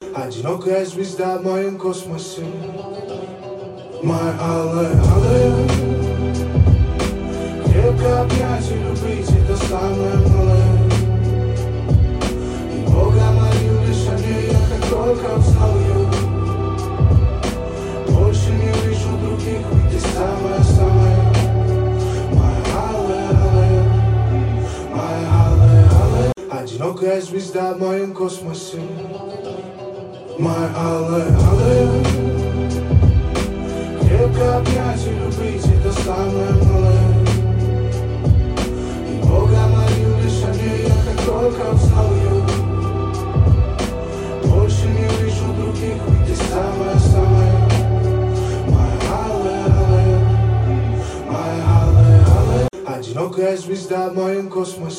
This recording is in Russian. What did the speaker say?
Одинокая звезда в моем космосе. Моя алая, алая. Крепко обнять и любить — это самое малое. И Бога молил лишь о ней, я как только узнал ее. Больше не вижу других, ведь ты самая-самая. Моя алая, алая. Моя алая, алая. Одинокая звезда в моем космосе. Моя алая, алая. Крепко обнять и любить — это самое малое. И Бога молил лишь о ней, я как только узнал ее. Больше не вижу других, ведь ты самая-самая. Моя алая, алая. Моя алая, алая. Одинокая звезда в моем космосе.